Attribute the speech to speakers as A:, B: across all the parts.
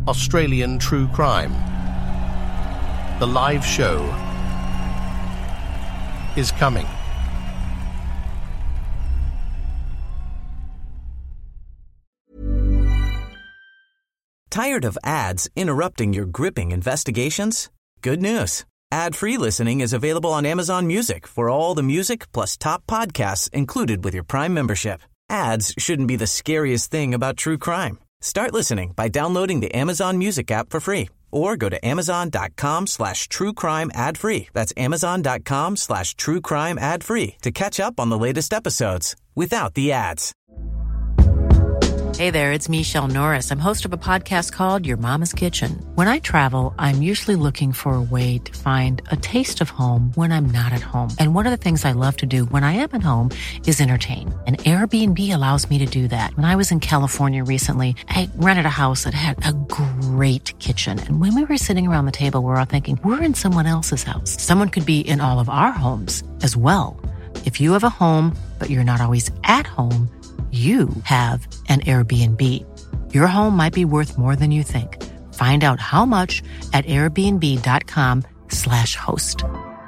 A: Australian True Crime. The live show is coming.
B: Tired of ads interrupting your gripping investigations? Good news. Ad-free listening is available on Amazon Music for all the music plus top podcasts included with your Prime membership. Ads shouldn't be the scariest thing about true crime. Start listening by downloading the Amazon Music app for free or go to amazon.com/truecrime ad-free. That's amazon.com/truecrime ad-free to catch up on the latest episodes without the ads.
C: Hey there, it's Michelle Norris. I'm host of a podcast called Your Mama's Kitchen. When I travel, I'm usually looking for a way to find a taste of home when I'm not at home. And one of the things I love to do when I am at home is entertain. And Airbnb allows me to do that. When I was in California recently, I rented a house that had a great kitchen. And when we were sitting around the table, we were all thinking, we're in someone else's house. Someone could be in all of our homes as well. If you have a home, but you're not always at home, you have an Airbnb. Your home might be worth more than you think. Find out how much at airbnb.com/host.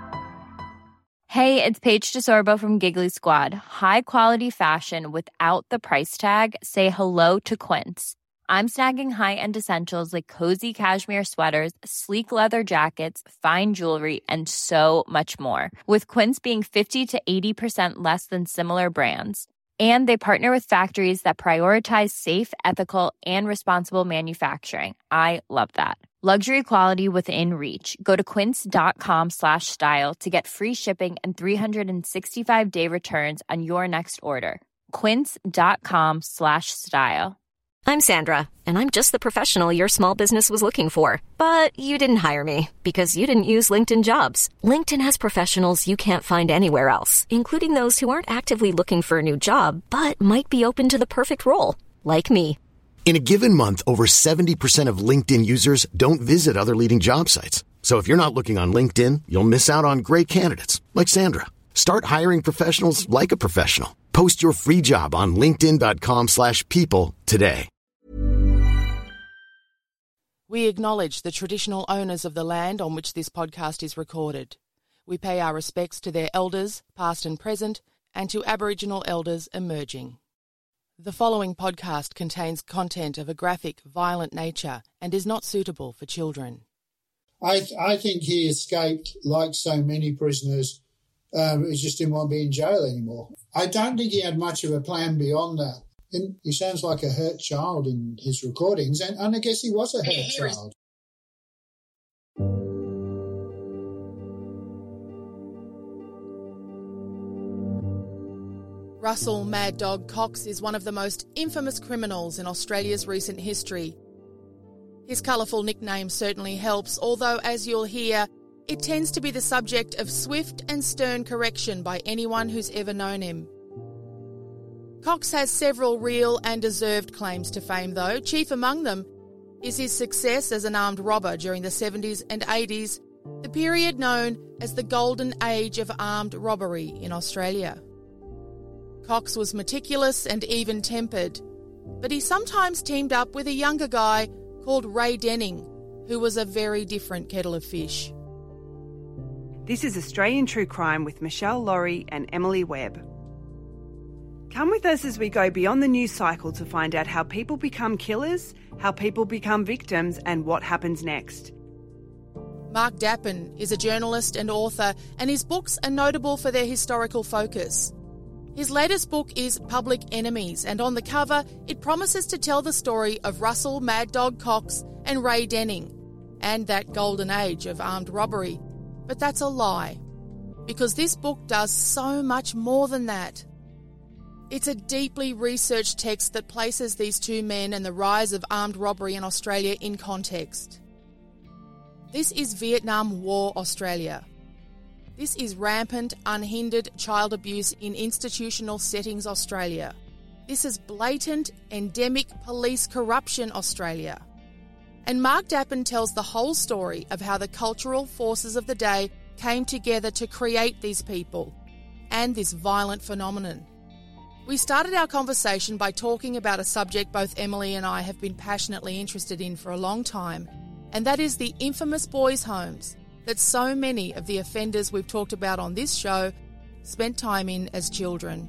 D: Hey, it's Paige DeSorbo from Giggly Squad. High quality fashion without the price tag. Say hello to Quince. I'm snagging high-end essentials like cozy cashmere sweaters, sleek leather jackets, fine jewelry, and so much more. With Quince being 50 to 80% less than similar brands. And they partner with factories that prioritize safe, ethical, and responsible manufacturing. I love that. Luxury quality within reach. Go to quince.com/style to get free shipping and 365-day returns on your next order. Quince.com/style.
E: I'm Sandra, and I'm just the professional your small business was looking for. But you didn't hire me because you didn't use LinkedIn Jobs. LinkedIn has professionals you can't find anywhere else, including those who aren't actively looking for a new job, but might be open to the perfect role, like me.
F: In a given month, over 70% of LinkedIn users don't visit other leading job sites. So if you're not looking on LinkedIn, you'll miss out on great candidates, like Sandra. Start hiring professionals like a professional. Post your free job on linkedin.com/people today.
G: We acknowledge the traditional owners of the land on which this podcast is recorded. We pay our respects to their elders, past and present, and to Aboriginal elders emerging. The following podcast contains content of a graphic, violent nature and is not suitable for children.
H: I think he escaped like so many prisoners. He just didn't want to be in jail anymore. I don't think he had much of a plan beyond that. He sounds like a hurt child in his recordings, and I guess he was a hurt child.
G: Russell Mad Dog Cox is one of the most infamous criminals in Australia's recent history. His colourful nickname certainly helps, although, as you'll hear, it tends to be the subject of swift and stern correction by anyone who's ever known him. Cox has several real and deserved claims to fame, though. Chief among them is his success as an armed robber during the 70s and 80s, the period known as the Golden Age of armed robbery in Australia. Cox was meticulous and even-tempered, but he sometimes teamed up with a younger guy called Ray Denning, who was a very different kettle of fish.
I: This is Australian True Crime with Michelle Laurie and Emily Webb. Come with us as we go beyond the news cycle to find out how people become killers, how people become victims, and what happens next.
G: Mark Dappen is a journalist and author, and his books are notable for their historical focus. His latest book is Public Enemies, and on the cover, it promises to tell the story of Russell Mad Dog Cox and Ray Denning, and that golden age of armed robbery. But that's a lie, because this book does so much more than that. It's a deeply researched text that places these two men and the rise of armed robbery in Australia in context. This is Vietnam War Australia. This is rampant, unhindered child abuse in institutional settings Australia. This is blatant, endemic police corruption Australia. And Mark Dappen tells the whole story of how the cultural forces of the day came together to create these people and this violent phenomenon. We started our conversation by talking about a subject both Emily and I have been passionately interested in for a long time, and that is the infamous boys' homes that so many of the offenders we've talked about on this show spent time in as children.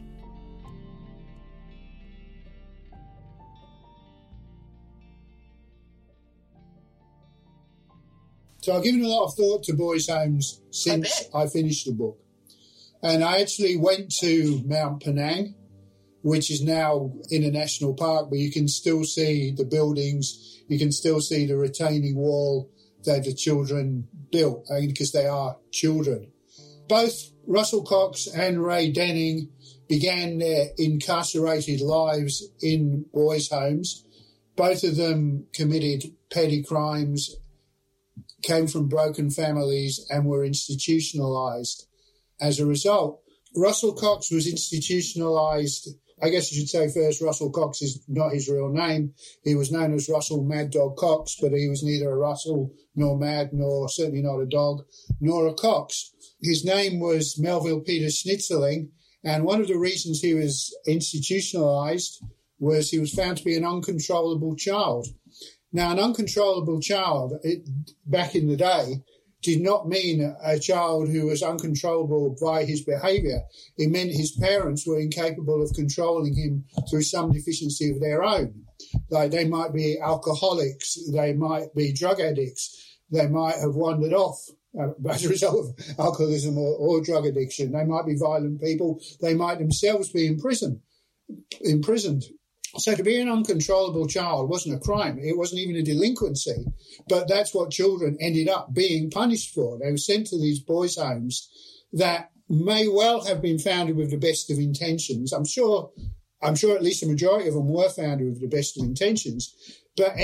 H: So I've given a lot of thought to boys' homes since I finished the book. And I actually went to Mount Penang, which is now in a national park, but you can still see the buildings, you can still see the retaining wall that the children built, because they are children. Both Russell Cox and Ray Denning began their incarcerated lives in boys' homes. Both of them committed petty crimes, came from broken families, and were institutionalised. As a result, Russell Cox was institutionalised. I guess I should say first, Russell Cox is not his real name. He was known as Russell Mad Dog Cox, but he was neither a Russell nor Mad, nor certainly not a dog, nor a Cox. His name was Melville Peter Schnitzerling, and one of the reasons he was institutionalised was he was found to be an uncontrollable child. Now, an uncontrollable child, back in the day, did not mean a child who was uncontrollable by his behaviour. It meant his parents were incapable of controlling him through some deficiency of their own. Like, they might be alcoholics, they might be drug addicts, they might have wandered off as a result of alcoholism or drug addiction. They might be violent people. They might themselves be imprisoned. So to be an uncontrollable child wasn't a crime. It wasn't even a delinquency. But that's what children ended up being punished for. They were sent to these boys' homes that may well have been founded with the best of intentions. I'm sure at least a majority of them were founded with the best of intentions, but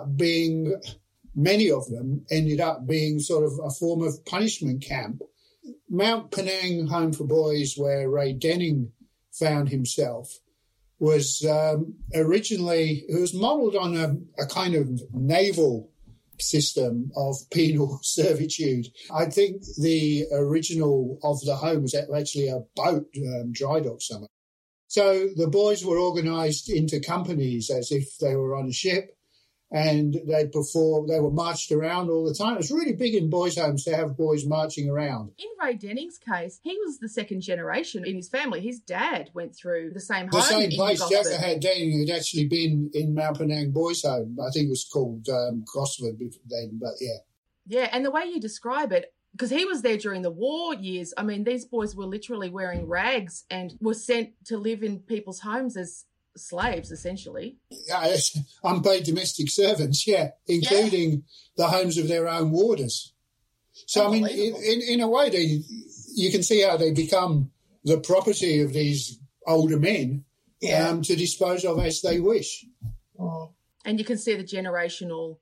H: many of them ended up being sort of a form of punishment camp. Mount Penang Home for Boys, where Ray Denning found himself, was originally, it was modelled on a kind of naval system of penal servitude. I think the original of the home was actually a boat, dry dock somewhere. So the boys were organised into companies as if they were on a ship, and they were marched around all the time. It was really big in boys' homes to have boys marching around.
G: In Ray Denning's case, he was the second generation in his family. His dad went through the same home.
H: The same place. Jack Denning had actually been in Mount Penang Boys' Home. I think it was called Gosford then, but yeah. Yeah,
G: and the way you describe it, because he was there during the war years, I mean, these boys were literally wearing rags and were sent to live in people's homes as slaves, essentially.
H: Unpaid domestic servants, including the homes of their own warders. So, I mean, in a way, you can see how they become the property of these older men to dispose of as they wish.
G: Oh. And you can see the generational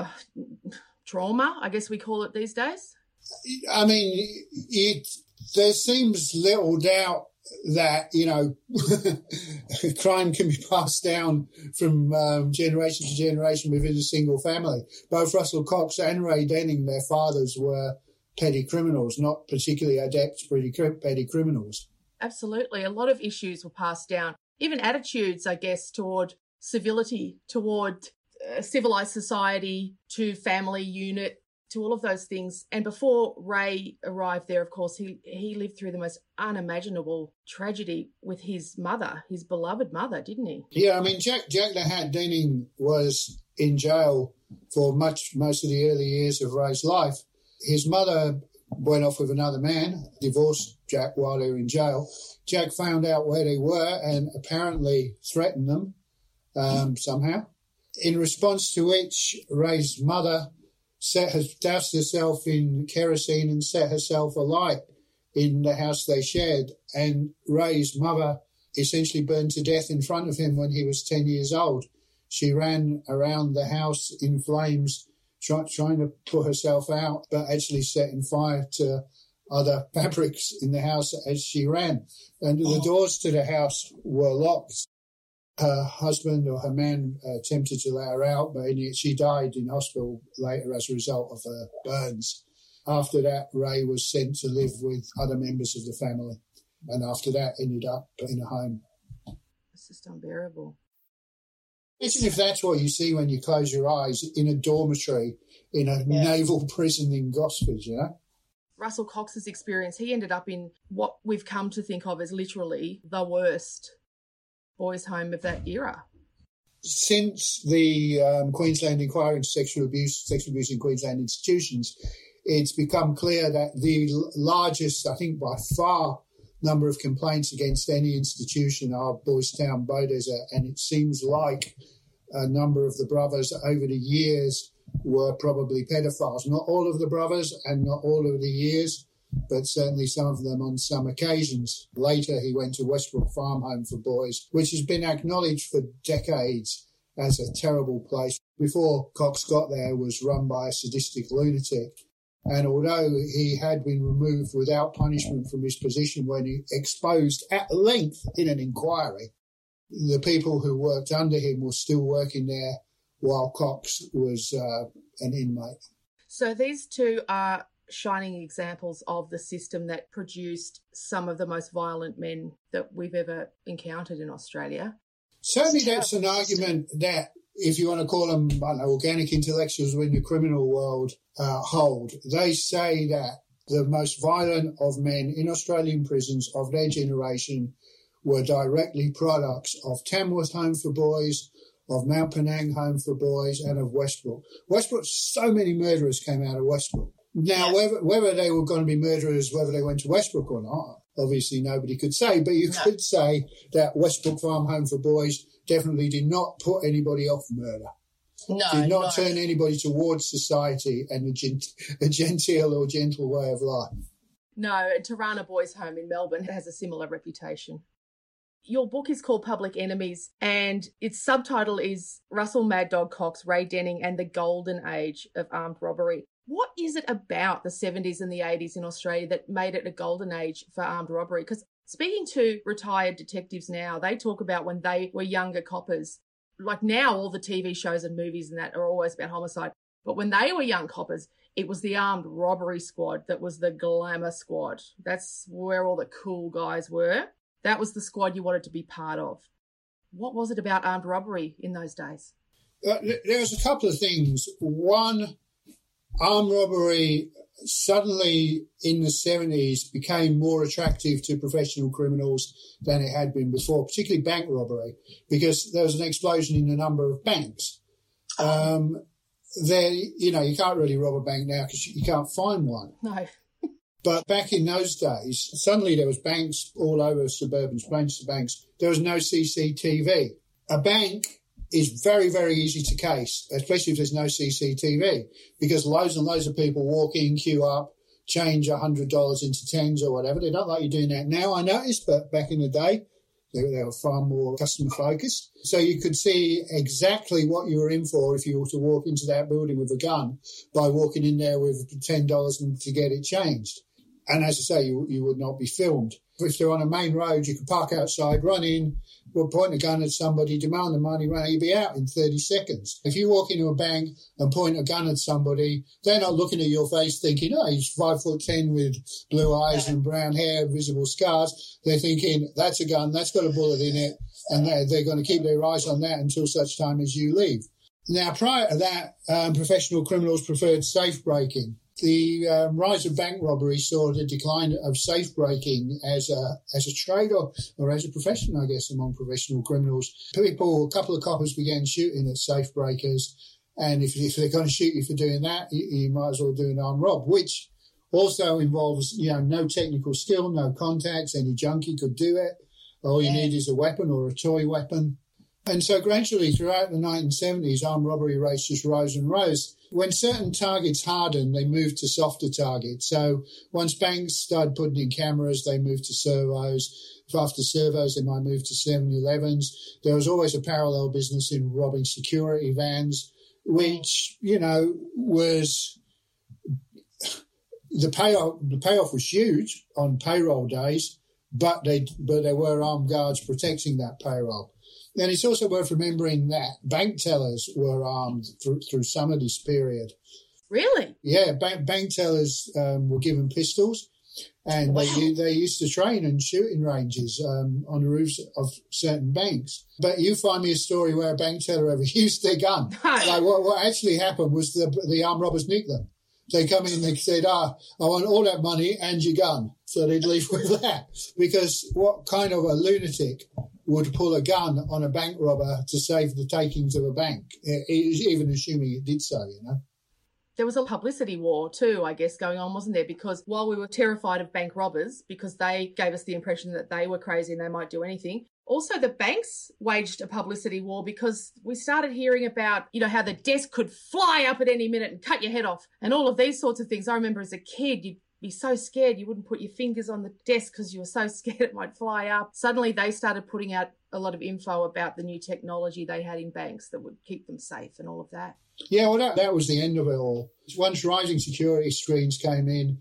G: trauma, I guess we call it these days.
H: I mean, there seems little doubt that, crime can be passed down from generation to generation within a single family. Both Russell Cox and Ray Denning, their fathers were petty criminals, not particularly adept petty criminals.
G: Absolutely. A lot of issues were passed down. Even attitudes, I guess, toward civility, toward civilised society, to family unit, to all of those things. And before Ray arrived there, of course, he lived through the most unimaginable tragedy with his mother, his beloved mother, didn't he?
H: Yeah, I mean, Jack the Hat Denning was in jail for most of the early years of Ray's life. His mother went off with another man, divorced Jack while they were in jail. Jack found out where they were and apparently threatened them somehow, in response to which Ray's mother doused herself in kerosene and set herself alight in the house they shared. And Ray's mother essentially burned to death in front of him when he was 10 years old. She ran around the house in flames, trying to put herself out, but actually setting fire to other fabrics in the house as she ran. And the doors to the house were locked. Her husband or her man attempted to let her out, but she died in hospital later as a result of her burns. After that, Ray was sent to live with other members of the family, and after that ended up in a home.
G: It's just unbearable.
H: Imagine if that's what you see when you close your eyes in a dormitory in a naval prison in Gosford, you know?
G: Russell Cox's experience, he ended up in what we've come to think of as literally the worst boys' home of that era.
H: Since the Queensland inquiry into sexual abuse in Queensland institutions, it's become clear that the largest, I think by far, number of complaints against any institution are Boys Town Beaudesert, and it seems like a number of the brothers over the years were probably pedophiles. Not all of the brothers and not all of the years, but certainly some of them on some occasions. Later, he went to Westbrook Farm Home for Boys, which has been acknowledged for decades as a terrible place. Before Cox got there, it was run by a sadistic lunatic. And although he had been removed without punishment from his position when he exposed at length in an inquiry, the people who worked under him were still working there while Cox was an inmate.
G: So these two are shining examples of the system that produced some of the most violent men that we've ever encountered in Australia.
H: Certainly that's an argument that, if you want to call them, I don't know, organic intellectuals in the criminal world, hold. They say that the most violent of men in Australian prisons of their generation were directly products of Tamworth Home for Boys, of Mount Penang Home for Boys, and of Westbrook. Westbrook, so many murderers came out of Westbrook. Now, whether they were going to be murderers, whether they went to Westbrook or not, obviously nobody could say, but you could say that Westbrook Farm Home for Boys definitely did not put anybody off murder. Did not turn anybody towards society and a genteel or gentle way of life.
G: No, Tarana Boys Home in Melbourne has a similar reputation. Your book is called Public Enemies, and its subtitle is Russell Mad Dog Cox, Ray Denning and the Golden Age of Armed Robbery. What is it about the 70s and the 80s in Australia that made it a golden age for armed robbery? Because speaking to retired detectives now, they talk about when they were younger coppers. Like now, all the TV shows and movies and that are always about homicide. But when they were young coppers, it was the armed robbery squad that was the glamour squad. That's where all the cool guys were. That was the squad you wanted to be part of. What was it about armed robbery in those days?
H: There was a couple of things. One, armed robbery suddenly in the 70s became more attractive to professional criminals than it had been before, particularly bank robbery, because there was an explosion in the number of banks. You can't really rob a bank now because you can't find one.
G: No.
H: But back in those days, suddenly there was banks all over suburban branches of banks. There was no CCTV. A bank is very, very easy to case, especially if there's no CCTV, because loads and loads of people walk in, queue up, change $100 into tens or whatever. They don't like you doing that now, I noticed, but back in the day, they were far more customer focused. So you could see exactly what you were in for if you were to walk into that building with a gun by walking in there with $10 to get it changed. And as I say, you would not be filmed. If they're on a main road, you could park outside, run in, point a gun at somebody, demand the money, run, you'd be out in 30 seconds. If you walk into a bank and point a gun at somebody, they're not looking at your face thinking, oh, he's 5'10" with blue eyes and brown hair, visible scars. They're thinking, that's a gun, that's got a bullet in it, and they're going to keep their eyes on that until such time as you leave. Now, prior to that, professional criminals preferred safe breaking. The rise of bank robbery saw the decline of safe breaking as a trade or as a profession, I guess, among professional criminals. A couple of coppers began shooting at safe breakers, and if they're going to shoot you for doing that, you might as well do an armed rob, which also involves no technical skill, no contacts. Any junkie could do it. All you need is a weapon or a toy weapon. And so gradually throughout the 1970s, armed robbery rates just rose and rose. When certain targets hardened, they moved to softer targets. So once banks started putting in cameras, they moved to servos. After servos, they might move to 7-Elevens. There was always a parallel business in robbing security vans, which, was the payoff was huge on payroll days, but there were armed guards protecting that payroll. And it's also worth remembering that bank tellers were armed through some of this period.
G: Really?
H: Yeah, bank tellers were given pistols, And
G: Wow.
H: they used to train in shooting ranges on the roofs of certain banks. But you find me a story where a bank teller ever used their gun. Like what actually happened was the armed robbers nicked them. They come in and they said, I want all that money and your gun. So they'd leave with that. Because what kind of a lunatic would pull a gun on a bank robber to save the takings of a bank, even assuming it did so, you know?
G: There was a publicity war too, I guess, going on, wasn't there? Because while we were terrified of bank robbers, because they gave us the impression that they were crazy and they might do anything, also the banks waged a publicity war because we started hearing about, you know, how the desk could fly up at any minute and cut your head off and all of these sorts of things. I remember as a kid, you'd be so scared you wouldn't put your fingers on the desk because you were so scared it might fly up. Suddenly they started putting out a lot of info about the new technology they had in banks that would keep them safe and all of that.
H: Yeah, well, that was the end of it all. Once rising security screens came in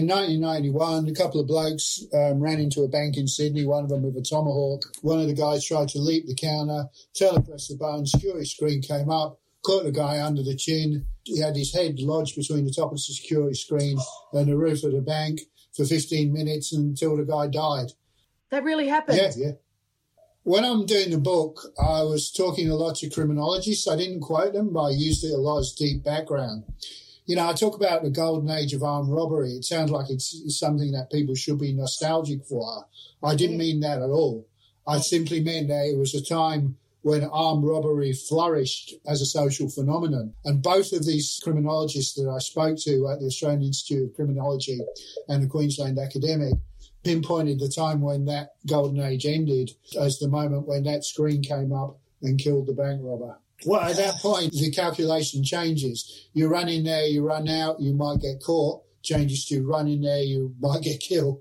H: 1991, a couple of blokes ran into a bank in Sydney, one of them with a tomahawk. One of the guys tried to leap the counter, telepressed the button, security screen came up, caught the guy under the chin. He had his head lodged between the top of the security screen and the roof of the bank for 15 minutes until the guy died.
G: That really happened?
H: Yeah. When I'm doing the book, I was talking a lot to criminologists. I didn't quote them, but I used it a lot as deep background. You know, I talk about the golden age of armed robbery. It sounds like it's something that people should be nostalgic for. I didn't mean that at all. I simply meant that it was a time when armed robbery flourished as a social phenomenon. And both of these criminologists that I spoke to at the Australian Institute of Criminology and the Queensland Academic pinpointed the time when that golden age ended as the moment when that screen came up and killed the bank robber. Well, at that point, the calculation changes. You run in there, you run out, you might get caught. Changes to run in there, you might get killed.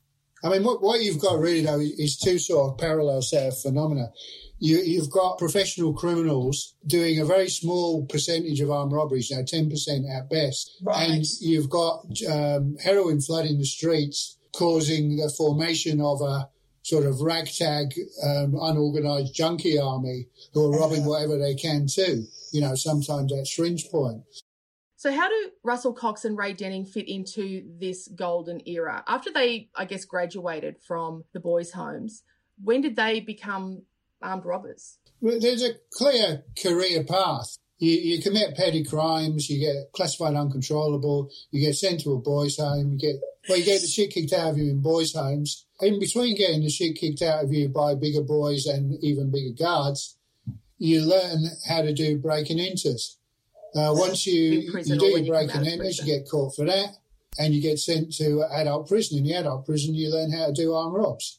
H: I mean, what you've got really, though, is two sort of parallel set of phenomena. You've got professional criminals doing a very small percentage of armed robberies, 10% at best. Right. And you've got heroin flooding the streets, causing the formation of a sort of ragtag, unorganised junkie army who are robbing whatever they can too, sometimes at syringe point.
G: So how do Russell Cox and Ray Denning fit into this golden era? After they, I guess, graduated from the boys' homes, when did they become armed robbers?
H: Well, there's a clear career path. You commit petty crimes, you get classified uncontrollable, you get sent to a boys' home, you get the shit kicked out of you in boys' homes. In between getting the shit kicked out of you by bigger boys and even bigger guards, you learn how to do break and enters. Once you do your break and enters, you get caught for that, and you get sent to adult prison. In the adult prison, you learn how to do armed robs.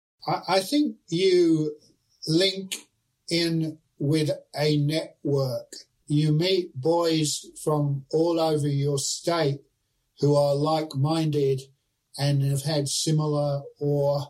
H: I think you link in with a network. You meet boys from all over your state who are like-minded and have had similar or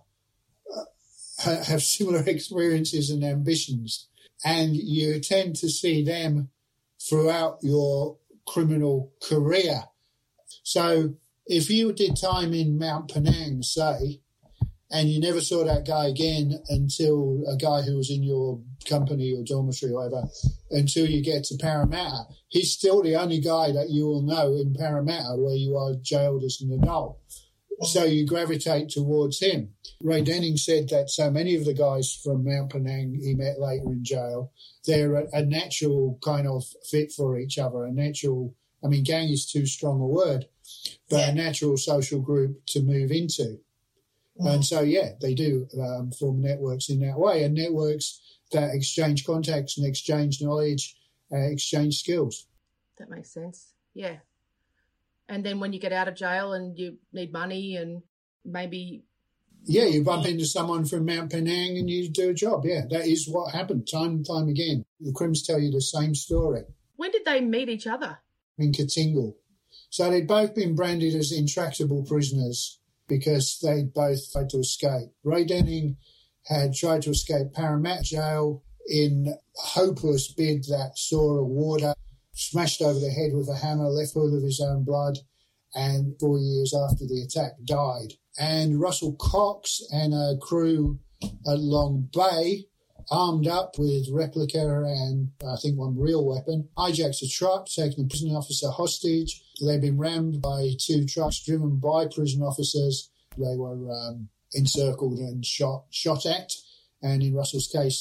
H: have similar experiences and ambitions. And you tend to see them throughout your criminal career. So if you did time in Mount Penang, say, and you never saw that guy again until a guy who was in your company or dormitory or whatever, until you get to Parramatta, he's still the only guy that you will know in Parramatta where you are jailed as an adult. So you gravitate towards him. Ray Denning said that so many of the guys from Mount Penang he met later in jail, they're a natural kind of fit for each other, gang is too strong a word, but a natural social group to move into. And so, they do form networks in that way, and networks that exchange contacts and exchange knowledge, exchange skills.
G: That makes sense, yeah. And then when you get out of jail and you need money and maybe...
H: Yeah, you bump into someone from Mount Penang and you do a job, yeah. That is what happened time and time again. The crims tell you the same story.
G: When did they meet each other?
H: In Katingal. So they'd both been branded as intractable prisoners because they both tried to escape. Ray Denning had tried to escape Parramatta jail in a hopeless bid that saw a warder smashed over the head with a hammer, left full of his own blood, and 4 years after the attack died. And Russell Cox and a crew at Long Bay, armed up with replica and I think one real weapon, hijacked a truck, taking a prison officer hostage. They'd been rammed by 2 trucks driven by prison officers They were encircled and shot at, and in Russell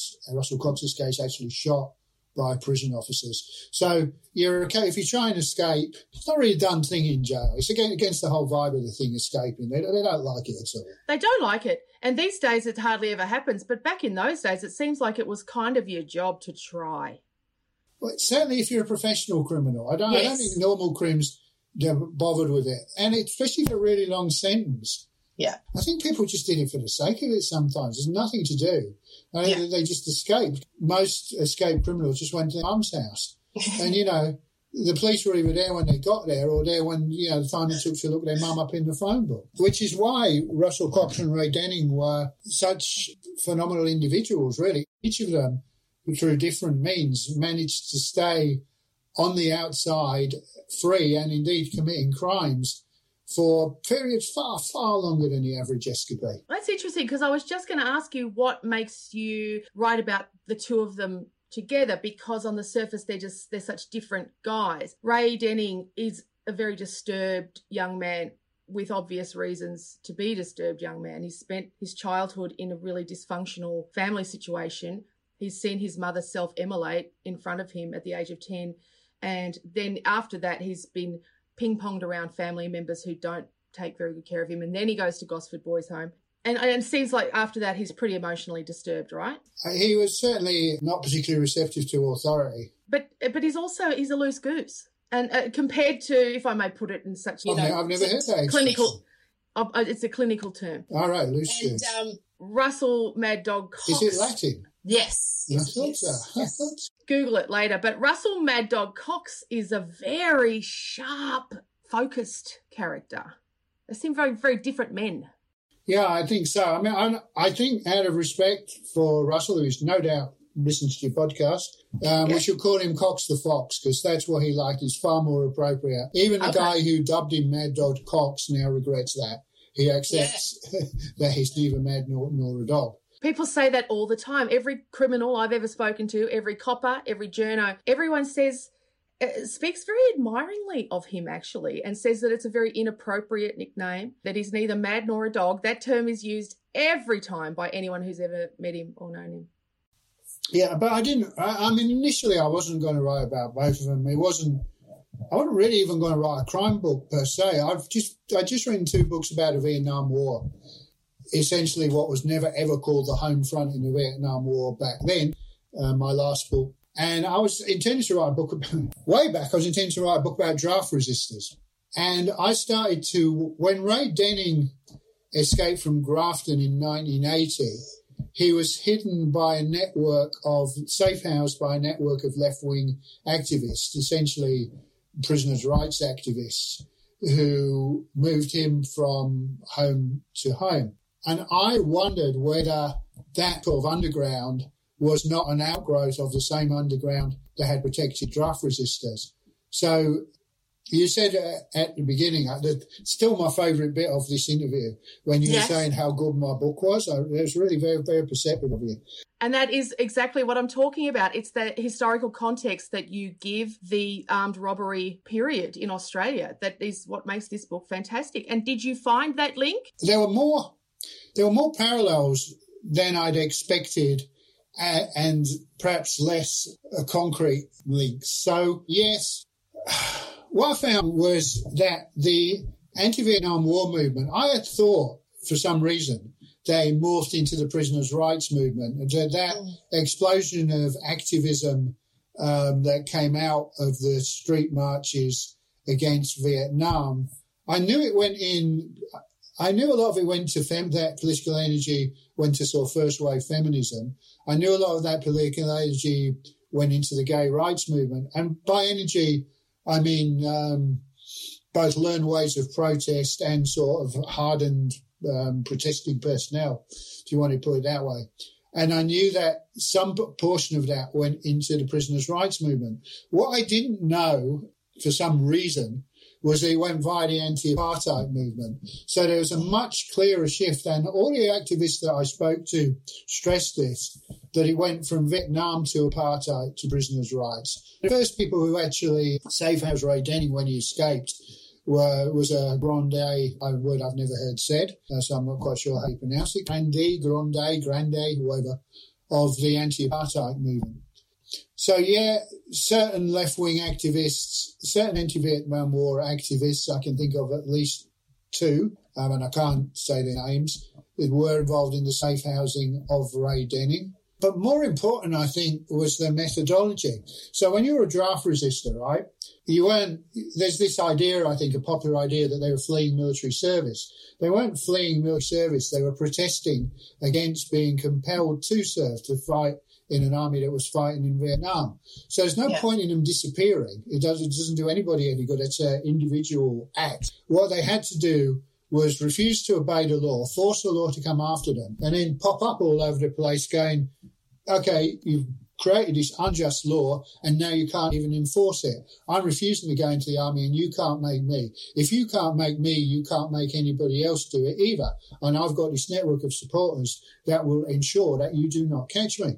H: Cox's case, actually shot by prison officers. So you're okay if you try and escape. It's not really a done thing in jail. It's against the whole vibe of the thing, escaping. They don't like it at all.
G: They don't like it. And these days it hardly ever happens. But back in those days, it seems like it was kind of your job to try.
H: Well, certainly if you're a professional criminal. I don't think normal crims are bothered with it. And especially for a really long sentence.
J: Yeah.
H: I think people just did it for the sake of it sometimes. There's nothing to do. They just escaped. Most escaped criminals just went to their mum's house. And, the police were either there when they got there or there when, they finally took to look their mum up in the phone book, which is why Russell Cox and Ray Denning were such phenomenal individuals, really. Each of them, through different means, managed to stay on the outside free and indeed committing crimes for periods far, far longer than the average escapee.
G: That's interesting, because I was just going to ask you what makes you write about the two of them together, because on the surface they're such different guys. Ray Denning is a very disturbed young man with obvious reasons to be a disturbed young man. He spent his childhood in a really dysfunctional family situation. He's seen his mother self-immolate in front of him at the age of 10. And then after that, he's been ping-ponged around family members who don't take very good care of him. And then he goes to Gosford Boys Home. And it seems like after that, he's pretty emotionally disturbed, right?
H: He was certainly not particularly receptive to authority.
G: But he's a loose goose. And compared to, if I may put it in such,
H: I've never heard that
G: clinical, it's a clinical term.
H: All right, loose goose.
G: Russell Mad Dog Cox.
H: Is it Latin?
J: Yes.
H: I thought so.
J: Yes.
G: Google it later. But Russell Mad Dog Cox is a very sharp, focused character. They seem very, very different men.
H: Yeah, I think so. I mean, I think out of respect for Russell, who's no doubt listens to your podcast, we should call him Cox the Fox, because that's what he liked. It's far more appropriate. Even the guy who dubbed him Mad Dog Cox now regrets that. He accepts that he's neither mad nor a dog.
G: People say that all the time. Every criminal I've ever spoken to, every copper, every journo, everyone speaks very admiringly of him, actually, and says that it's a very inappropriate nickname, that he's neither mad nor a dog. That term is used every time by anyone who's ever met him or known him.
H: Yeah, but initially I wasn't going to write about both of them. I wasn't really even going to write a crime book per se. I just written 2 books about the Vietnam War, essentially what was never ever called the home front in the Vietnam War back then, my last book. And I was intending to write a book way back. I was intending to write a book about draft resistors. And I started to, when Ray Denning escaped from Grafton in 1980, he was hidden by a network safe-housed by a network of left-wing activists, essentially prisoners' rights activists, who moved him from home to home. And I wondered whether that sort of underground was not an outgrowth of the same underground that had protected draft resistors. So you said at the beginning, still my favourite bit of this interview, when you were saying how good my book was. It was really very, very perceptive of you.
G: And that is exactly what I'm talking about. It's the historical context that you give the armed robbery period in Australia. That is what makes this book fantastic. And did you find that link?
H: There were more parallels than I'd expected, and perhaps less concrete links. So, yes, what I found was that the anti-Vietnam War movement, I had thought for some reason they morphed into the prisoners' rights movement, and that explosion of activism that came out of the street marches against Vietnam, I knew a lot of it went to that political energy went to sort of first wave feminism. I knew a lot of that political energy went into the gay rights movement. And by energy, I mean both learned ways of protest and sort of hardened protesting personnel, if you want to put it that way. And I knew that some portion of that went into the prisoners' rights movement. What I didn't know, for some reason, was that it went via the anti-apartheid movement. So there was a much clearer shift, and all the activists that I spoke to stressed this, that it went from Vietnam to apartheid to prisoners' rights. The first people who actually safe-housed Ray Denning when he escaped was a grande, a word I've never heard said, so I'm not quite sure how you pronounce it, grande, whoever, of the anti-apartheid movement. So, yeah, certain left-wing activists, certain anti-Vietnam War activists, I can think of at least two, and I can't say their names, that were involved in the safe housing of Ray Denning. But more important, I think, was the methodology. So when you were a draft resistor, right, there's this idea, I think, a popular idea that they were fleeing military service. They weren't fleeing military service. They were protesting against being compelled to serve, to fight in an army that was fighting in Vietnam. So there's no point in them disappearing. It doesn't do anybody any good. It's an individual act. What they had to do was refuse to obey the law, force the law to come after them, and then pop up all over the place going, okay, you've created this unjust law and now you can't even enforce it. I'm refusing to go into the army and you can't make me. If you can't make me, you can't make anybody else do it either. And I've got this network of supporters that will ensure that you do not catch me.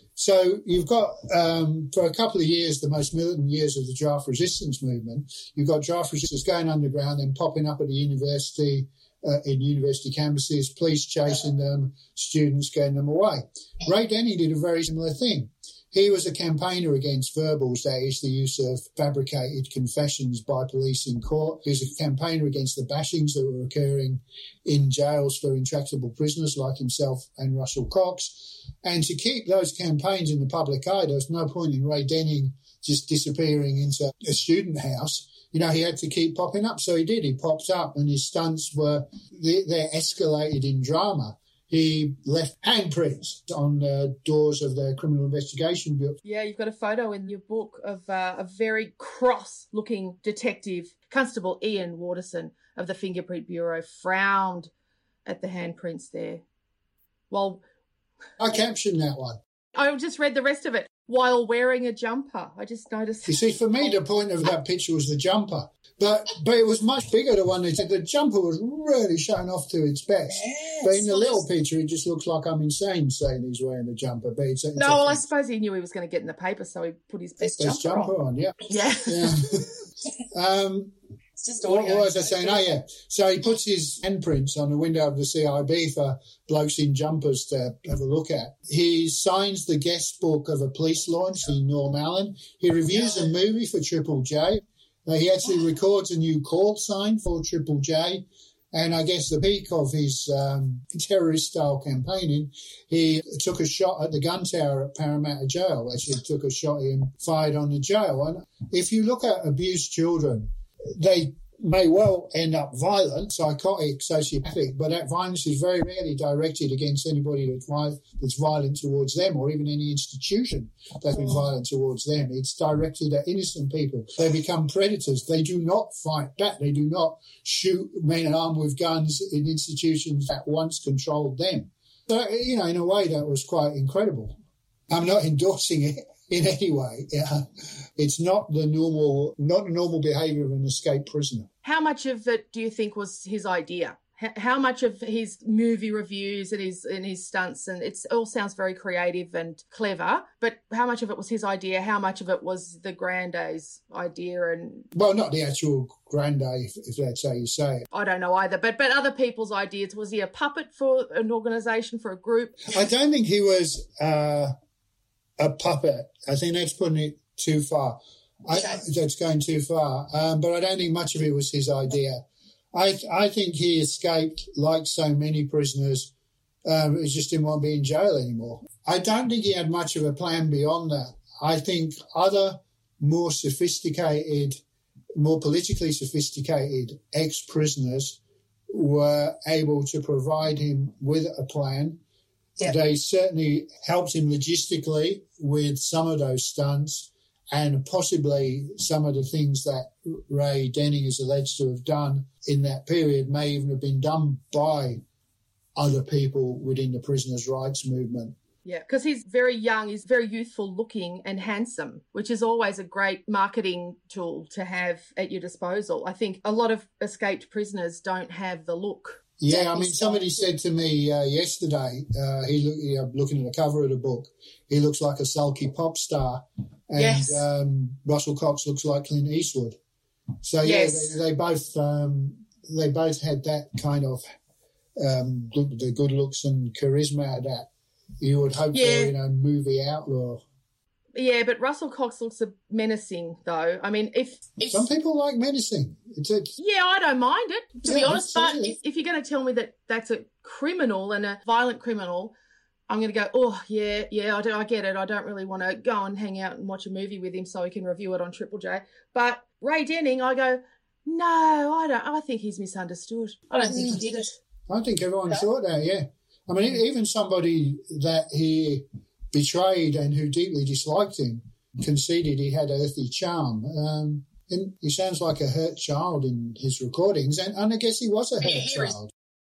H: So you've got, for a couple of years, the most militant years of the draft resistance movement, you've got draft resistors going underground and popping up at the university, in university campuses, police chasing them, students getting them away. Ray Denning did a very similar thing. He was a campaigner against verbals, that is the use of fabricated confessions by police in court. He was a campaigner against the bashings that were occurring in jails for intractable prisoners like himself and Russell Cox. And to keep those campaigns in the public eye, there was no point in Ray Denning just disappearing into a student house. You know, he had to keep popping up. So he did. He popped up and his stunts they're escalated in drama. He left handprints on the doors of the Criminal Investigation Bureau.
G: Yeah, you've got a photo in your book of a very cross-looking detective, Constable Ian Waterson of the Fingerprint Bureau, frowned at the handprints there. Well,
H: I captioned that one.
G: I just read the rest of it. While wearing a jumper. I just noticed.
H: You see, for me, the point of that picture was the jumper. But it was much bigger, the one that said the jumper was really showing off to its best. Yes. But in the little picture, it just looks like I'm insane saying he's wearing a jumper. But
G: well, I suppose he knew he was going to get in the paper, so he put his best jumper on.
H: Yeah.
G: Yeah.
J: It's just
H: what was I saying? Oh, yeah. So he puts his handprints on the window of the CIB for blokes in jumpers to have a look at. He signs the guest book of a police launch in Norm Allen. He reviews a movie for Triple J. He actually records a new call sign for Triple J. And I guess the peak of his terrorist-style campaigning, he took a shot at the gun tower at Parramatta Jail. Actually took a shot at him, fired on the jail. And if you look at abused children, they may well end up violent, psychotic, sociopathic, but that violence is very rarely directed against anybody that's violent towards them, or even any institution that's been violent towards them. It's directed at innocent people. They become predators. They do not fight back. They do not shoot men armed with guns in institutions that once controlled them. So, you know, in a way that was quite incredible. I'm not endorsing it in any way. It's not the normal behaviour of an escaped prisoner.
G: How much of it do you think was his idea? How much of his movie reviews and his stunts, and it all sounds very creative and clever, but how much of it was his idea? How much of it was the Grande's idea? And
H: well, not the actual Grande, if that's how you say it.
G: I don't know either, but other people's ideas. Was he a puppet for an organisation, for a group?
H: I don't think he was a puppet. I think that's putting it too far. That's going too far. But I don't think much of it was his idea. I think he escaped, like so many prisoners, he just didn't want to be in jail anymore. I don't think he had much of a plan beyond that. I think other more sophisticated, more politically sophisticated ex-prisoners were able to provide him with a plan. Yeah. They certainly helped him logistically with some of those stunts, and possibly some of the things that Ray Denning is alleged to have done in that period may even have been done by other people within the prisoners' rights movement.
G: Yeah, because he's very young, he's very youthful looking and handsome, which is always a great marketing tool to have at your disposal. I think a lot of escaped prisoners don't have the look.
H: Yeah, I mean, somebody said to me yesterday, looking at the cover of the book, he looks like a sulky pop star, and yes. Russell Cox looks like Clint Eastwood. So
G: Yes.
H: they both had that kind of the good looks and charisma that you would hope for in a movie outlaw.
G: Yeah, but Russell Cox looks menacing, though. I mean, if
H: some people like menacing.
G: Yeah, I don't mind it, to be honest. But
H: absolutely.
G: if you're going to tell me that that's a criminal and a violent criminal, I'm going to go, oh, yeah, I get it. I don't really want to go and hang out and watch a movie with him so we can review it on Triple J. But Ray Denning, I go, no, I don't. I think he's misunderstood. I don't think he did it.
H: I think everyone thought that, yeah. I mean, even somebody that he betrayed and who deeply disliked him conceded he had earthly charm. And he sounds like a hurt child in his recordings, and I guess he was a hurt child.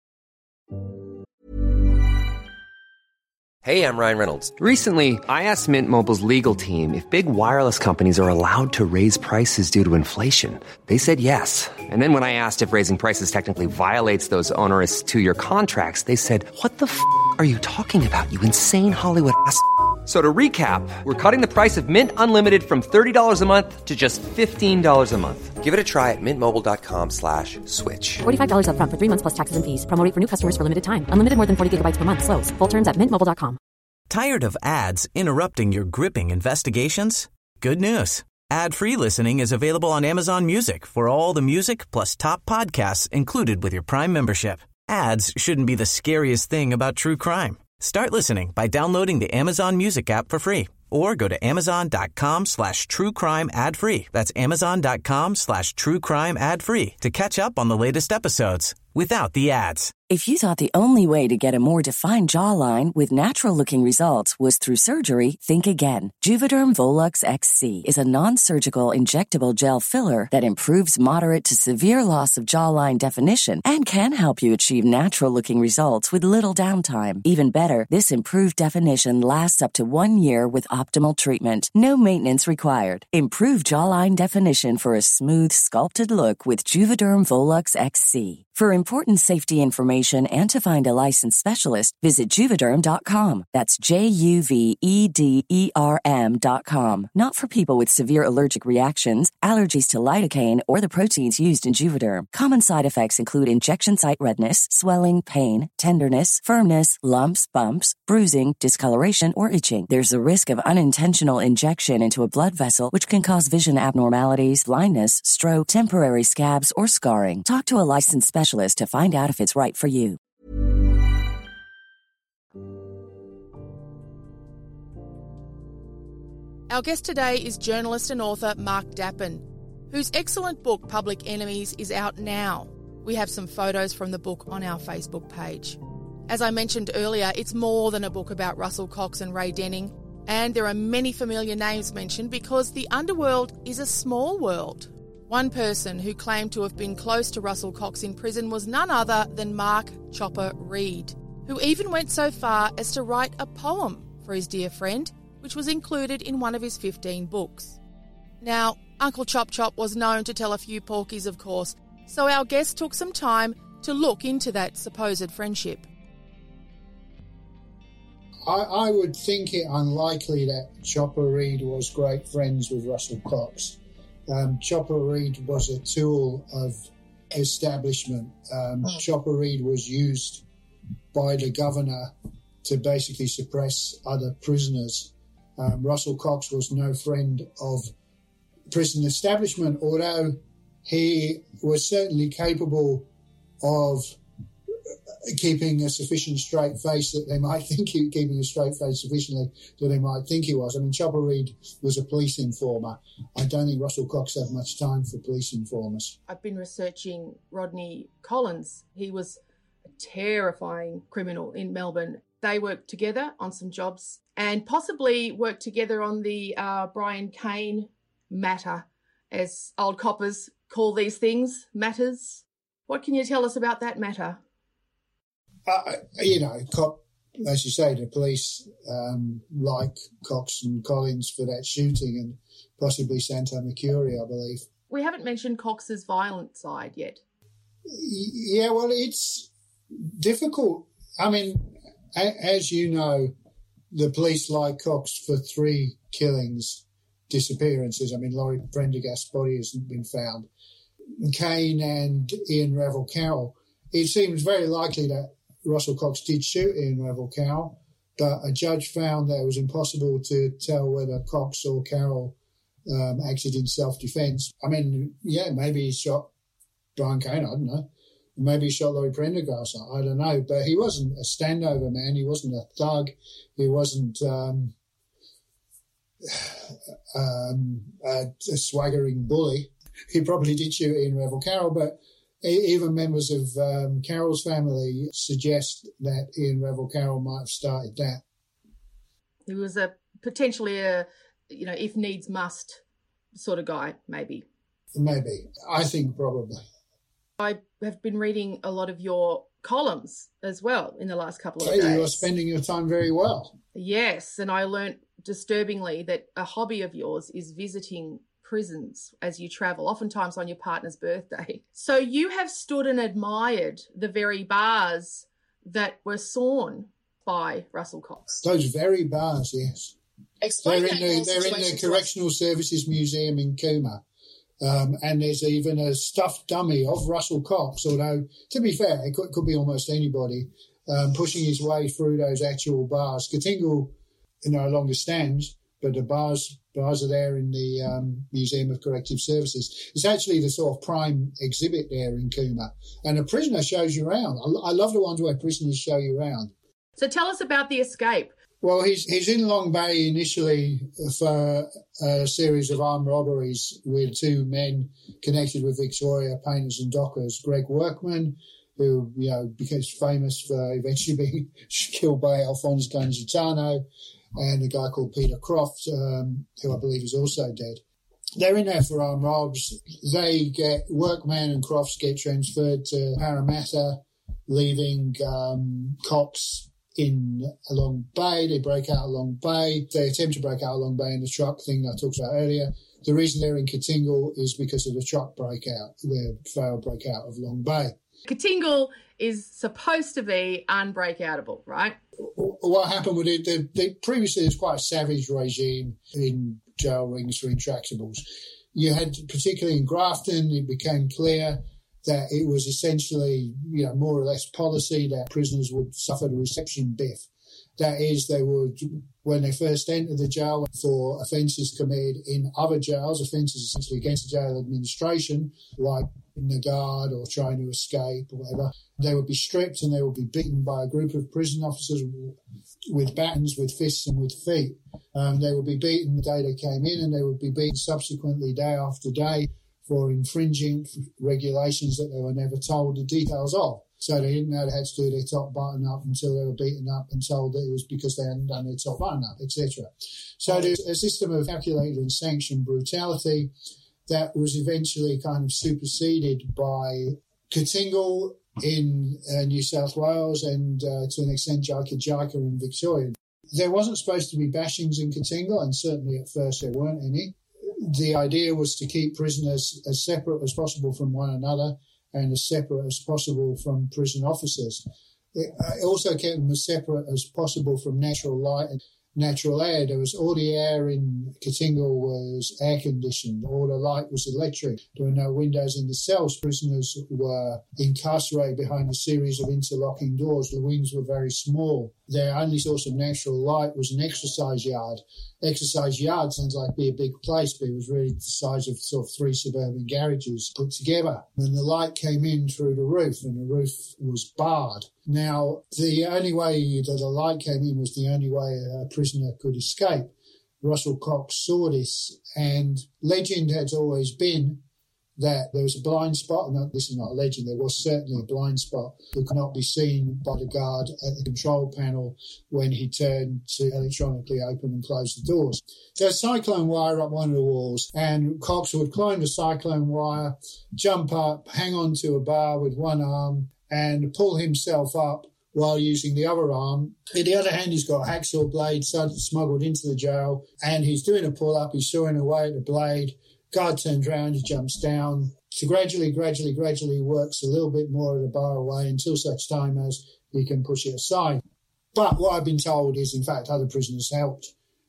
J: Hey, I'm Ryan Reynolds. Recently, I asked Mint Mobile's legal team if big wireless companies are allowed to raise prices due to inflation. They said yes. And then when I asked if raising prices technically violates those onerous 2-year contracts, they said, what the f*** are you talking about, you insane Hollywood ass f- So to recap, we're cutting the price of Mint Unlimited from $30 a month to just $15 a month. Give it a try at mintmobile.com/switch.
K: $45 up front for 3 months plus taxes and fees. Promo rate for new customers for limited time. Unlimited more than 40 gigabytes per month. Slows full terms at mintmobile.com.
B: Tired of ads interrupting your gripping investigations? Good news. Ad-free listening is available on Amazon Music for all the music plus top podcasts included with your Prime membership. Ads shouldn't be the scariest thing about true crime. Start listening by downloading the Amazon Music app for free or go to amazon.com/truecrime ad-free. That's amazon.com/truecrime ad-free to catch up on the latest episodes without the ads.
L: If you thought the only way to get a more defined jawline with natural-looking results was through surgery, think again. Juvederm Volux XC is a non-surgical injectable gel filler that improves moderate to severe loss of jawline definition and can help you achieve natural-looking results with little downtime. Even better, this improved definition lasts up to 1 year with optimal treatment. No maintenance required. Improve jawline definition for a smooth, sculpted look with Juvederm Volux XC. For important safety information and to find a licensed specialist, visit Juvederm.com. That's JUVEDERM.com. Not for people with severe allergic reactions, allergies to lidocaine, or the proteins used in Juvederm. Common side effects include injection site redness, swelling, pain, tenderness, firmness, lumps, bumps, bruising, discoloration, or itching. There's a risk of unintentional injection into a blood vessel, which can cause vision abnormalities, blindness, stroke, temporary scabs, or scarring. Talk to a licensed specialist to find out if it's right for you.
G: Our guest today is journalist and author Mark Dappen, whose excellent book Public Enemies is out now. We have some photos from the book on our Facebook page. As I mentioned earlier, it's more than a book about Russell Cox and Ray Denning, and there are many familiar names mentioned because the underworld is a small world. One person who claimed to have been close to Russell Cox in prison was none other than Mark Chopper Read, who even went so far as to write a poem for his dear friend, which was included in one of his 15 books. Now, Uncle Chop Chop was known to tell a few porkies, of course, so our guest took some time to look into that supposed friendship.
H: I would think it unlikely that Chopper Read was great friends with Russell Cox. Chopper Read was a tool of establishment. Chopper Read was used by the governor to basically suppress other prisoners. Russell Cox was no friend of prison establishment, although he was certainly capable of keeping a sufficient straight face that they might think he keeping a straight face sufficiently that they might think he was. I mean, Chopper Read was a police informer. I don't think Russell Cox had much time for police informers.
G: I've been researching Rodney Collins. He was a terrifying criminal in Melbourne. They worked together on some jobs and possibly worked together on the Brian Cain matter, as old coppers call these things, matters. What can you tell us about that matter?
H: As you say, the police like Cox and Collins for that shooting and possibly Santa Mercury, I believe.
G: We haven't mentioned Cox's violent side yet.
H: Yeah, well, it's difficult. I mean, as you know, the police like Cox for 3 killings disappearances. I mean, Laurie Prendergast's body hasn't been found. Kane and Ian Revel-Carroll. It seems very likely that Russell Cox did shoot Ian Revel-Carroll, but a judge found that it was impossible to tell whether Cox or Carroll acted in self-defence. I mean, yeah, maybe he shot Brian Kane, I don't know. Maybe he shot Laurie Prendergast, I don't know. But he wasn't a standover man. He wasn't a thug. He wasn't a swaggering bully. He probably did shoot Ian Revel-Carroll, but even members of Carroll's family suggest that Ian Revel-Carroll might have started that.
G: He was potentially a, if needs must sort of guy, maybe.
H: Maybe. I think probably.
G: I have been reading a lot of your columns as well in the last couple of days.
H: You are spending your time very well.
G: Yes, and I learnt disturbingly that a hobby of yours is visiting prisons as you travel, oftentimes on your partner's birthday. So you have stood and admired the very bars that were sawn by Russell Cox.
H: Those very bars, yes.
G: Explain
H: they're in the Correctional Services Museum in Cooma. And there's even a stuffed dummy of Russell Cox, although, to be fair, it could be almost anybody, pushing his way through those actual bars. Cotingle no longer stands, but the bars are there in the Museum of Corrective Services. It's actually the sort of prime exhibit there in Cooma. And a prisoner shows you around. I love the ones where prisoners show you around.
G: So tell us about the escape.
H: Well, he's in Long Bay initially for a series of armed robberies with two men connected with Victoria, painters and dockers. Greg Workman, who became famous for eventually being killed by Alphonse Ganzitano, and a guy called Peter Croft, who I believe is also dead. They're in there for armed robs. Workman and Crofts get transferred to Parramatta, leaving Cox in Long Bay. They break out of Long Bay. They attempt to break out of Long Bay in the truck thing I talked about earlier. The reason they're in Cotingle is because of the truck breakout, the failed breakout of Long Bay.
G: Cotingle is supposed to be unbreakoutable, right?
H: What happened with it, previously there was quite a savage regime in jail rings for intractables. You had, particularly in Grafton, it became clear that it was essentially, more or less policy that prisoners would suffer the reception biff. That is, they would, when they first entered the jail for offences committed in other jails, offences essentially against the jail administration, like in the guard or trying to escape or whatever, they would be stripped and they would be beaten by a group of prison officers with batons, with fists and with feet. They would be beaten the day they came in, and they would be beaten subsequently day after day for infringing regulations that they were never told the details of. So they didn't know they had to do their top button up until they were beaten up and told that it was because they hadn't done their top button up, etc. So there's a system of calculated and sanctioned brutality that was eventually kind of superseded by Cotingle in New South Wales and to an extent Jika in Victoria. There wasn't supposed to be bashings in Cotingle, and certainly at first there weren't any. The idea was to keep prisoners as separate as possible from one another and as separate as possible from prison officers. It also kept them as separate as possible from natural light and natural air. All the air in Cotingle was air conditioned. All the light was electric. There were no windows in the cells. Prisoners were incarcerated behind a series of interlocking doors. The wings were very small. Their only source of natural light was an exercise yard. Exercise yard sounds like it'd be a big place, but it was really the size of sort of 3 suburban garages put together. And the light came in through the roof, and the roof was barred. Now, the only way that the light came in was the only way a prisoner could escape. Russell Cox saw this, and legend has always been that there was a blind spot. No, this is not a legend. There was certainly a blind spot that could not be seen by the guard at the control panel when he turned to electronically open and close the doors. There's a cyclone wire up one of the walls, and Cox would climb the cyclone wire, jump up, hang on to a bar with one arm, and pull himself up while using the other arm. On the other hand, he's got a hacksaw blade smuggled into the jail, and he's doing a pull-up. He's sawing away at the blade. Guard turns around, he jumps down. So gradually works a little bit more of the bar away until such time as he can push it aside. But what I've been told is, in fact, other prisoners helped.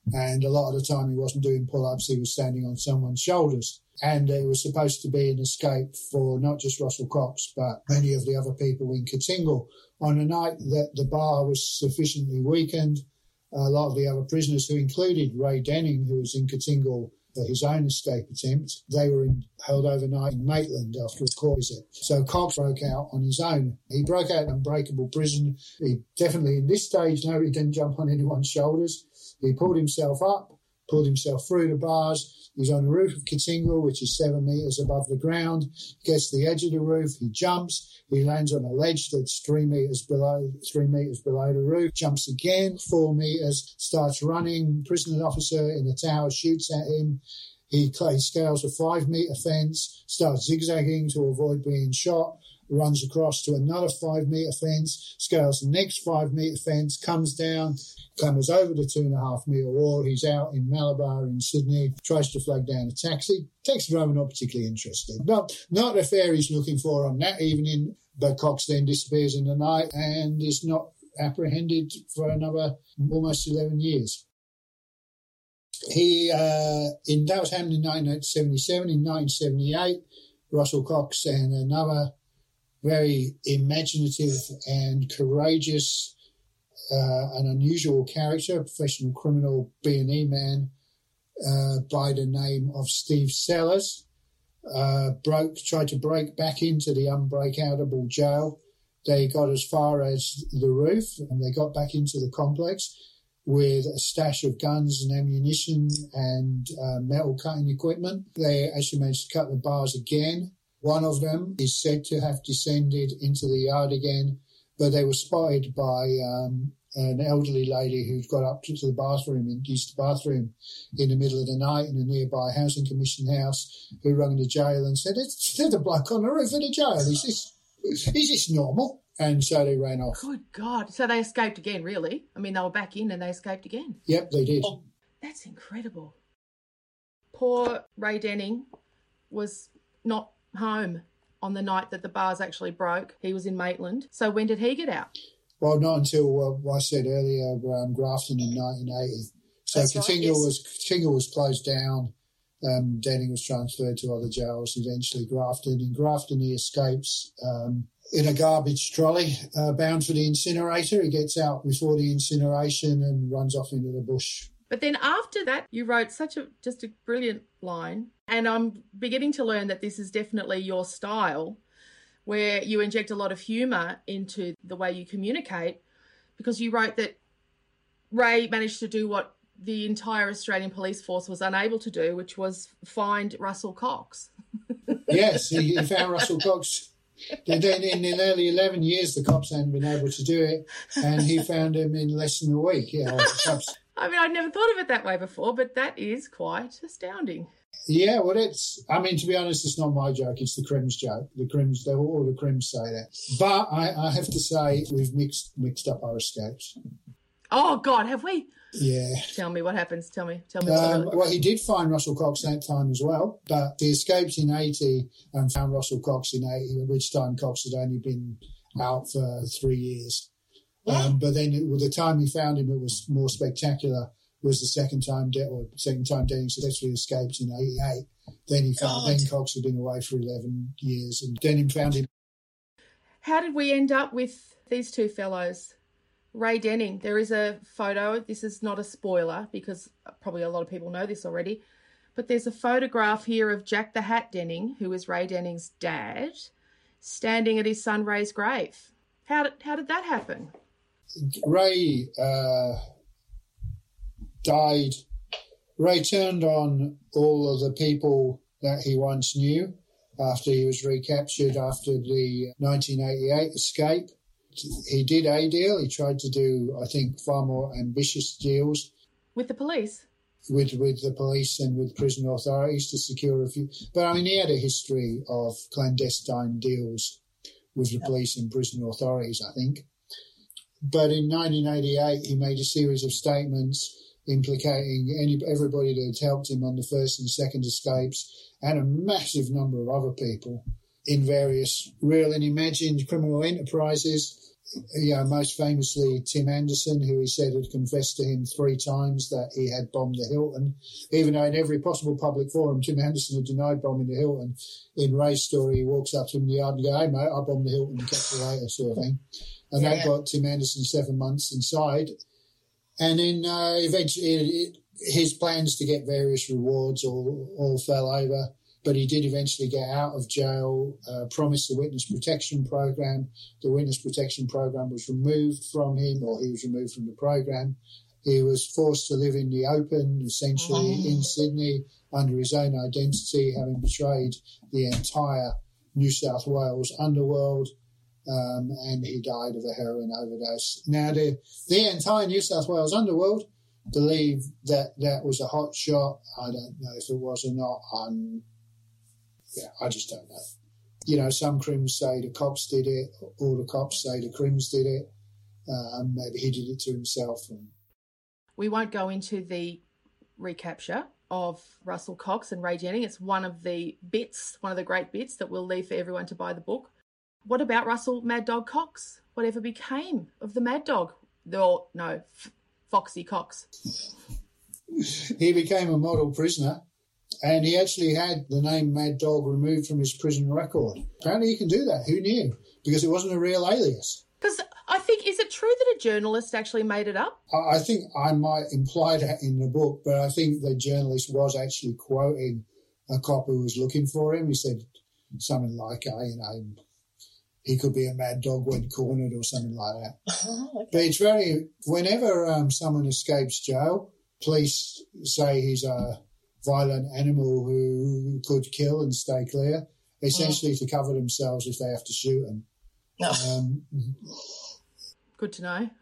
H: And a lot of the time he wasn't doing pull-ups, he was standing on someone's shoulders. And it was supposed to be an escape for not just Russell Cox, but many of the other people in Katingal. On a night that the bar was sufficiently weakened, a lot of the other prisoners, who included Ray Denning, who was in Katingal for his own escape attempt, they were held overnight in Maitland after a court visit. So Cox broke out on his own. He broke out in Unbreakable Prison. He definitely, in this stage, no, he didn't jump on anyone's shoulders. He pulled himself up, pulled himself through the bars. He's on the roof of Katingal, which is 7 metres above the ground. Gets to the edge of the roof. He jumps. He lands on a ledge that's 3 metres below the roof. Jumps again, 4 metres. Starts running. Prison officer in the tower shoots at him. He scales a 5 metre fence. Starts zigzagging to avoid being shot. Runs across to another 5 metre fence. Scales the next 5 metre fence. Comes down. Comes over the 2.5 metre wall. He's out in Malabar in Sydney, tries to flag down a taxi. Taxi driver not particularly interested. Not the fare he's looking for on that evening, but Cox then disappears in the night and is not apprehended for another almost 11 years. That was happening in 1977. In 1978, Russell Cox and another very imaginative and courageous an unusual character, a professional criminal B&E man by the name of Steve Sellers, tried to break back into the unbreakoutable jail. They got as far as the roof and they got back into the complex with a stash of guns and ammunition and metal cutting equipment. They actually managed to cut the bars again. One of them is said to have descended into the yard again, but they were spotted by an elderly lady who'd got up to the bathroom and used the bathroom in the middle of the night in a nearby housing commission house, who rang the jail and said, "There's a bloke on the roof of the jail. Is this normal?" And so they ran off.
G: Good God. So they escaped again, really? I mean, they were back in and they escaped again?
H: Yep, they did.
G: Oh, that's incredible. Poor Ray Denning was not home on the night that the bars actually broke. He was in Maitland. So when did he get out?
H: Well, not until, I said earlier, Grafton in 1980. So Katingal was closed down. Denning was transferred to other jails, eventually Grafton. In Grafton, he escapes in a garbage trolley bound for the incinerator. He gets out before the incineration and runs off into the bush.
G: But then after that, you wrote just a brilliant line. And I'm beginning to learn that this is definitely your style, where you inject a lot of humour into the way you communicate, because you wrote that Ray managed to do what the entire Australian police force was unable to do, which was find Russell Cox. Yes, he found Russell Cox.
H: Then in the early 11 years, the cops hadn't been able to do it, and he found him in less than a week. Yeah,
G: I mean, I'd never thought of it that way before, but that is quite astounding.
H: Yeah, well, to be honest, it's not my joke. It's the Crims joke. All the Crims say that. But I have to say we've mixed up our escapes.
G: Oh, God, have we?
H: Yeah.
G: Tell me what happens. Tell me.
H: Well, he did find Russell Cox that time as well, but he escaped in 80 and found Russell Cox in 80, at which time Cox had only been out for 3 years. Yeah. But then the time he found him, it was more spectacular. Was the second time Denning successfully escaped in 88. Then Cox had been away for 11 years, and Denning found him.
G: How did we end up with these two fellows? Ray Denning, there is a photo. This is not a spoiler because probably a lot of people know this already, but there's a photograph here of Jack the Hat Denning, who is Ray Denning's dad, standing at his son Ray's grave. How did that happen?
H: Ray died. Ray turned on all of the people that he once knew after he was recaptured after the 1988 escape. He did a deal. He tried to do, I think, far more ambitious deals.
G: With the police?
H: With the police and with prison authorities to secure a few. But, I mean, he had a history of clandestine deals with the police and prison authorities, I think. But in 1988, he made a series of statements implicating everybody that had helped him on the first and second escapes and a massive number of other people in various real and imagined criminal enterprises. most famously Tim Anderson, who he said had confessed to him 3 times that he had bombed the Hilton, even though in every possible public forum Tim Anderson had denied bombing the Hilton. In Ray's story, he walks up to him in the yard and goes, "Hey mate, I bombed the Hilton and catch you later," sort of thing. And that got Tim Anderson 7 months inside. And then eventually his plans to get various rewards all fell over. But he did eventually get out of jail, promised the witness protection program. The witness protection program was removed from him, or he was removed from the program. He was forced to live in the open, essentially in Sydney, under his own identity, having betrayed the entire New South Wales underworld, and he died of a heroin overdose. Now, the entire New South Wales underworld believe that that was a hot shot. I don't know if it was or not. I just don't know. Some Crims say the cops did it, or the cops say the Crims did it. Maybe he did it to himself.
G: We won't go into the recapture of Russell Cox and Ray Jennings. It's one of the great bits that we'll leave for everyone to buy the book. What about Russell Mad Dog Cox? Whatever became of the Mad Dog? Foxy Cox.
H: He became a model prisoner. And he actually had the name Mad Dog removed from his prison record. Apparently he can do that. Who knew? Because it wasn't a real alias.
G: Because I think, is it true that a journalist actually made it up?
H: I think I might imply that in the book, but I think the journalist was actually quoting a cop who was looking for him. He said something like, he could be a mad dog when cornered or something like that. Okay. But it's whenever someone escapes jail, police say he's a violent animal who could kill and stay clear, essentially to cover themselves if they have to shoot him.
G: Good to know.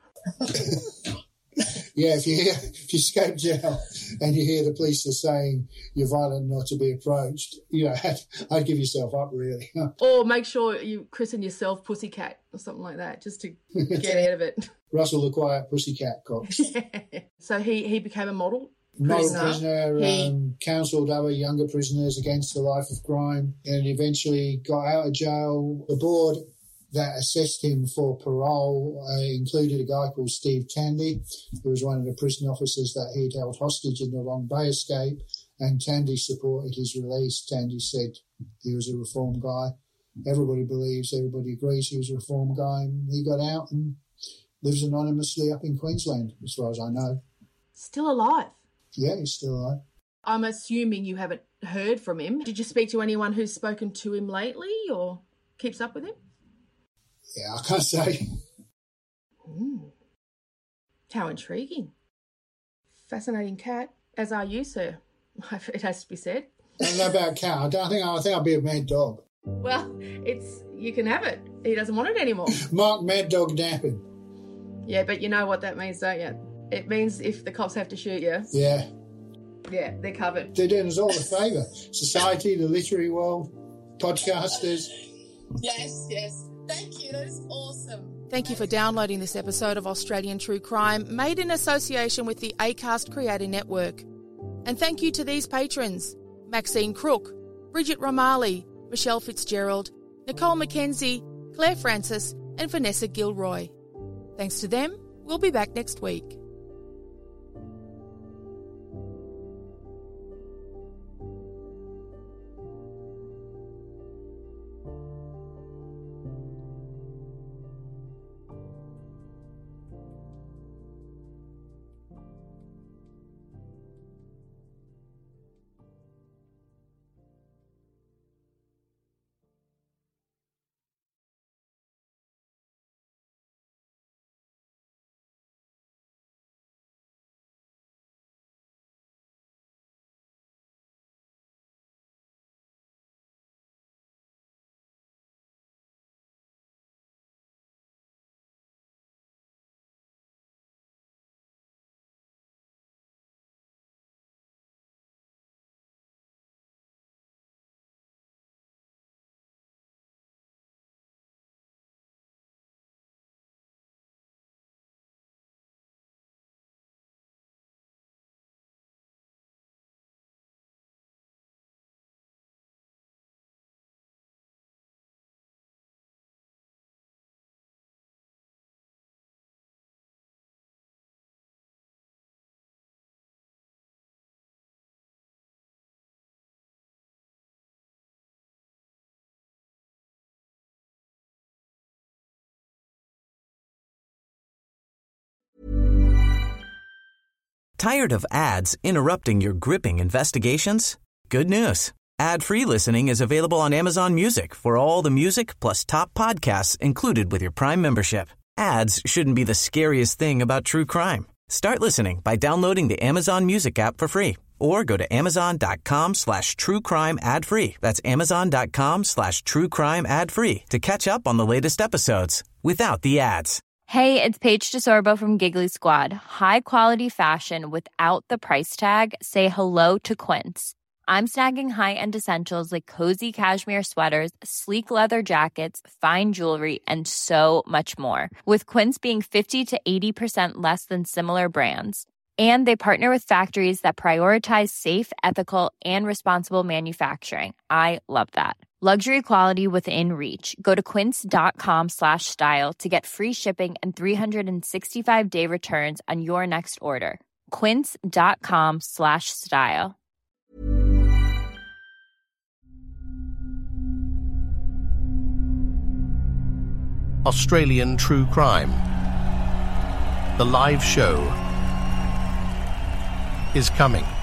H: If you escape jail and you hear the police are saying you're violent, not to be approached, I'd give yourself up, really.
G: Or make sure you christen yourself Pussycat or something like that, just to get out of it.
H: Russell the Quiet Pussycat Cox.
G: So he became a model
H: prisoner, counselled other younger prisoners against the life of crime, and eventually got out of jail. The board that assessed him for parole included a guy called Steve Tandy, who was one of the prison officers that he'd held hostage in the Long Bay escape, and Tandy supported his release. Tandy said he was a reform guy. Everybody agrees he was a reform guy, and he got out and lives anonymously up in Queensland, as far as I know.
G: Still alive?
H: Yeah, he's still alive.
G: I'm assuming you haven't heard from him. Did you speak to anyone who's spoken to him lately or keeps up with him?
H: Yeah, I can't say.
G: How intriguing. Fascinating cat, as are you, sir. It has to be said.
H: I don't know about cat. I think I'll be a mad dog.
G: Well, you can have it. He doesn't want it anymore.
H: Mark Mad Dog napping.
G: Yeah, but you know what that means, don't you? It means if the cops have to shoot you.
H: Yeah.
G: Yeah, they're covered.
H: They're doing us all a favour. Society, the literary world, podcasters.
M: Yes. Thank you. That is awesome.
G: Thank you for downloading this episode of Australian True Crime, made in association with the Acast Creator Network. And thank you to these patrons: Maxine Crook, Bridget Romali, Michelle Fitzgerald, Nicole McKenzie, Claire Francis, and Vanessa Gilroy. Thanks to them, we'll be back next week.
B: Tired of ads interrupting your gripping investigations? Good news. Ad-free listening is available on Amazon Music for all the music plus top podcasts included with your Prime membership. Ads shouldn't be the scariest thing about true crime. Start listening by downloading the Amazon Music app for free or go to amazon.com/truecrime ad-free. That's amazon.com/truecrime ad-free to catch up on the latest episodes without the ads.
D: Hey, it's Paige DeSorbo from Giggly Squad. High quality fashion without the price tag. Say hello to Quince. I'm snagging high-end essentials like cozy cashmere sweaters, sleek leather jackets, fine jewelry, and so much more. With Quince being 50 to 80% less than similar brands. And they partner with factories that prioritize safe, ethical, and responsible manufacturing. I love that. Luxury quality within reach. Go to quince.com/style to get free shipping and 365-day returns on your next order. Quince.com/style.
A: Australian True Crime. The live show is coming.